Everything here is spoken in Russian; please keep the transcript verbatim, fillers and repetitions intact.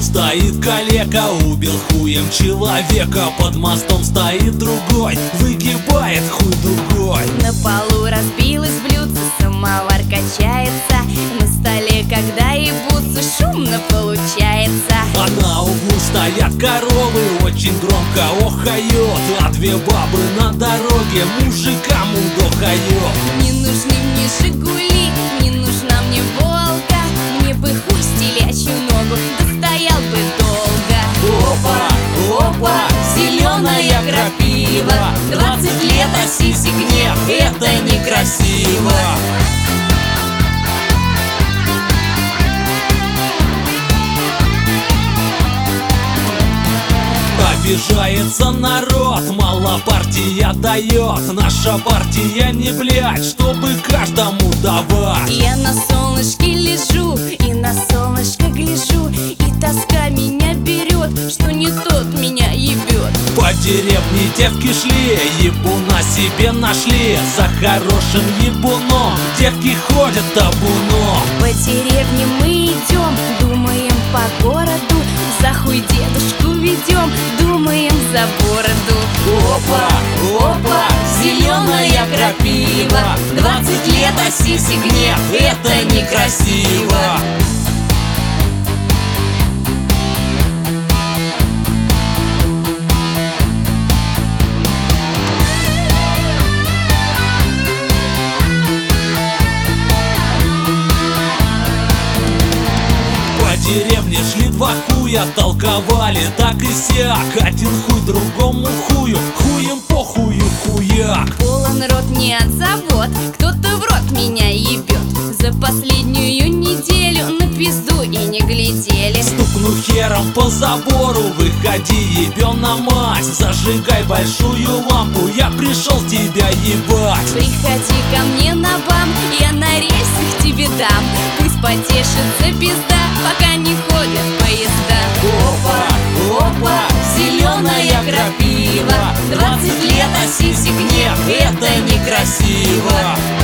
стоит калека, убил хуем человека. Под мостом стоит другой, выгибает хуй дугой. На полу разбилось блюдце, самовар качается. На столе, когда ебутся, шумно получается. А на углу стоят коровы, очень громко охают. А две бабы на дороге мужикам удохают. Не нужны мне жигули, не нужна мне волга. Мне бы хуй с телячью ногу, достоял бы долго. Опа, опа, зеленая крапива. Двадцать лет, а сисек нет, это некрасиво. Обижается народ, мало партия дает. Наша партия не блядь, чтобы каждому давать. Я на солнышке лежу и на солнышко гляжу, и тоска меня берет, что не тот меня ебет. По деревне девки шли, ебуна себе нашли. За хорошим ебуном девки ходят табуном. По деревне мы идем, думаем по городу. За хуй дедушку ведем, думаем за бороду. Опа, опа, зеленая крапива. Двадцать лет, а сисек нет, это некрасиво. По деревне шли два хуя, толковали так и сяк. Один хуй другому хую, хуем по хую хуяк. Полон рот не от забот, кто-то в рот меня ебет. За последнюю неделю на пизду и не глядели. Стукну хером по забору, выходи, ебёна мать. Зажигай большую лампу, я пришел тебя ебать. Приходи ко мне на бам, я на рельсах тебе дам. Пусть потешится пизда, пока не ходят поезда. Опа, опа, зеленая крапива. Двадцать лет, а сисек нет, это некрасиво.